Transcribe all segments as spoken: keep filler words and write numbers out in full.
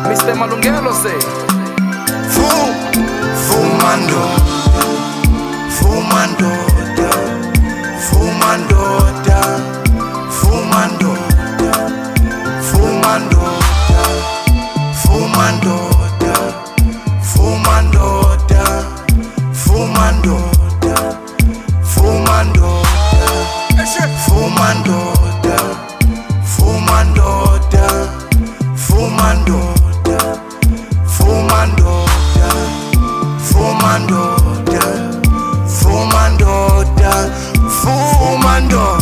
Mister Malungelo say Fu, Fumando, Fumando, Fumando, Fumando, Fumando, Fumando, Fumando, Fumando, Fumando, Fumando, Fumando, Fumando, Fumando, Fumando, Fumando, Fumando.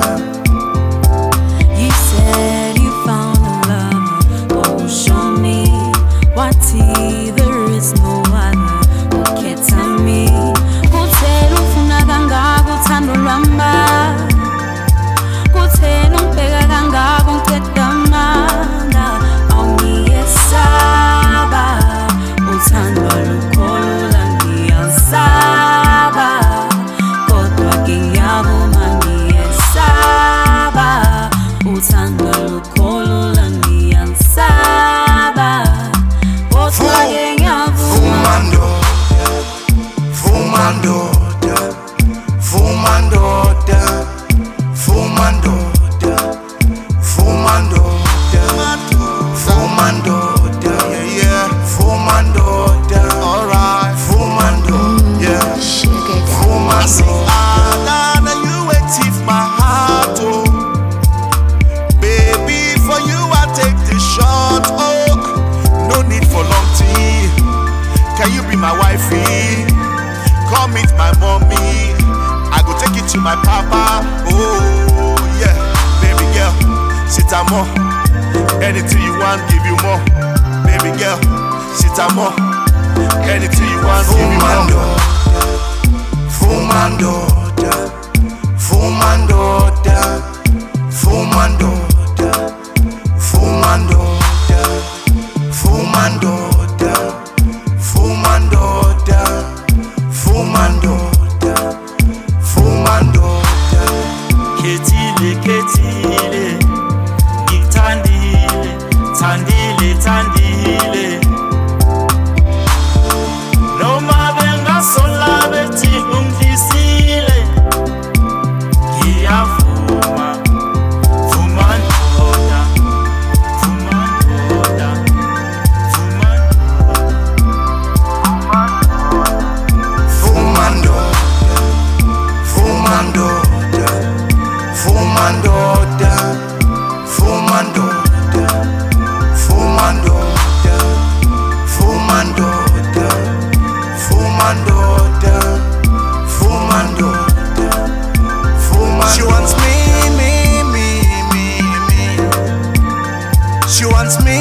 You said you found a lover, oh show me what there is no other. Okay, tell me, kuthe ufuna kangaka uthando lwami, kuthe ungibheka kangaka ungithethe amanga, awungiyesaba uthando lukhula ngiyasaba, kodwa ke ngiyavuma ngiyesaba uthando lukhula ngiyasaba, kodwa ke ngiyavuma. Fumando, Fumando, Fumando, Fumando, Fumando, yeah, yeah, Fumando, alright, Fumando, yeah, Fumando. Ah, now you ain't thief my heart, oh, baby, for you I take the shot, oh, no need for long tea. Can you be my wifey? Come meet my mommy. I go take it to my papa. Oh yeah, baby girl, sit down more. Anything you want, give you more. Baby girl, sit down more. Anything you want, give you more. Fumando, Fumando, Fumando, Fumando, Fumando, Fumando, Fumando, Fumando. Ketile, ketile, ngithandile, thandile, thandile. Noma bengasola bethi ungidlisile, ngiyavuma, Fumandoda, Fumandoda, Fumando, Fumando, Fumando, Fumando, Fumando, Fumando, Fumando, Fumando, Fumando. She wants me, me, me, me, me. She wants me.